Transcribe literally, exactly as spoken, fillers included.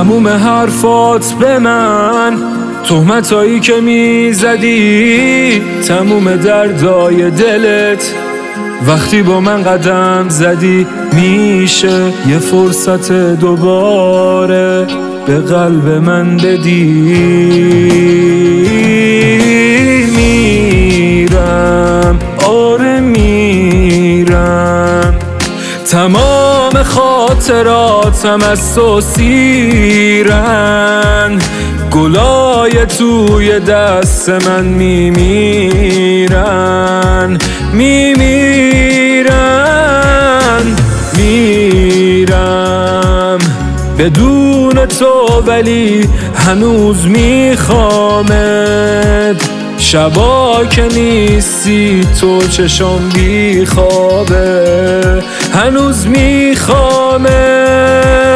تموم حرفات به من، تهمتایی که میزدی، تموم دردای دلت وقتی با من قدم زدی. میشه یه فرصت دوباره به قلب من بدی؟ میرم، آره میرم، تمام خاطراتم از تو سیرن، گلای توی دست من میمیرن، میمیرن. میرم بدون تو ولی هنوز میخوامت، شبا که نیستی تو چشم بی خوابه، هنوز میخوامت.